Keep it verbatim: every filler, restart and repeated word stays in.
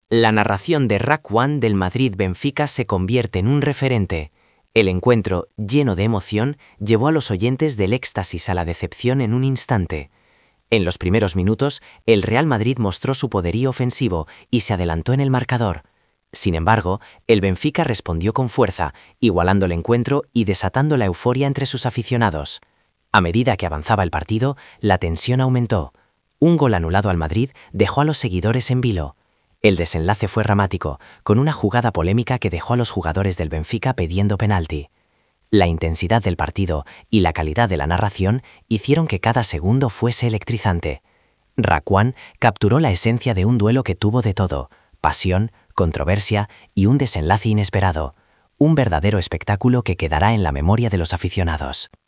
La narración de R A C uno del Madrid-Benfica se convierte en un referente. El encuentro, lleno de emoción, llevó a los oyentes del éxtasis a la decepción en un instante. En los primeros minutos, el Real Madrid mostró su poderío ofensivo y se adelantó en el marcador. Sin embargo, el Benfica respondió con fuerza, igualando el encuentro y desatando la euforia entre sus aficionados. A medida que avanzaba el partido, la tensión aumentó. Un gol anulado al Madrid dejó a los seguidores en vilo. El desenlace fue dramático, con una jugada polémica que dejó a los jugadores del Benfica pidiendo penalti. La intensidad del partido y la calidad de la narración hicieron que cada segundo fuese electrizante. R A C uno capturó la esencia de un duelo que tuvo de todo: pasión, controversia y un desenlace inesperado. Un verdadero espectáculo que quedará en la memoria de los aficionados.